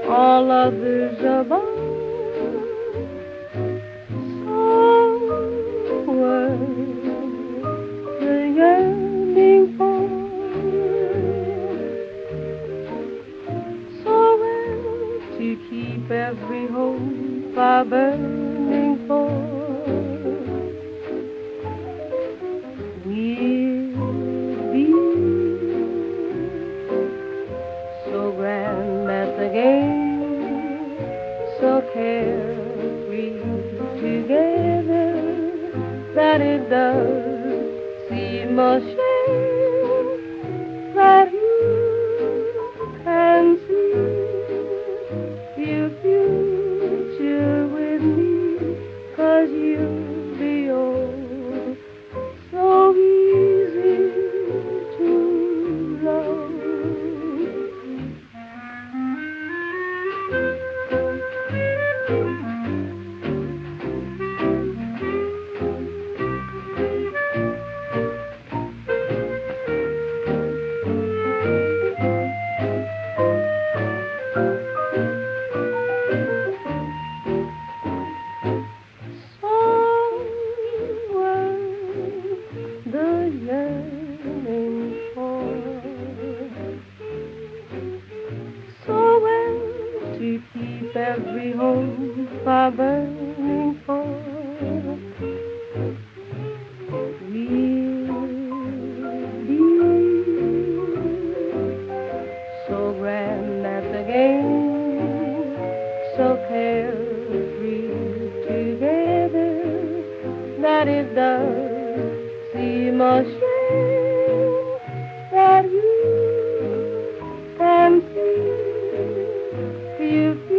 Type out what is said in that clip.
all others above. So was the yearning for, so well to keep every hope I burning for. We'll be so grand at the game, so carefree together, that it does seem a shame that you can see your future with me, 'cause you'll be old, so easy to love. The yearning for, so well to keep every hope I burning for. We'll be so grand at the game, so carefree together, that it does seem a shame that you can see you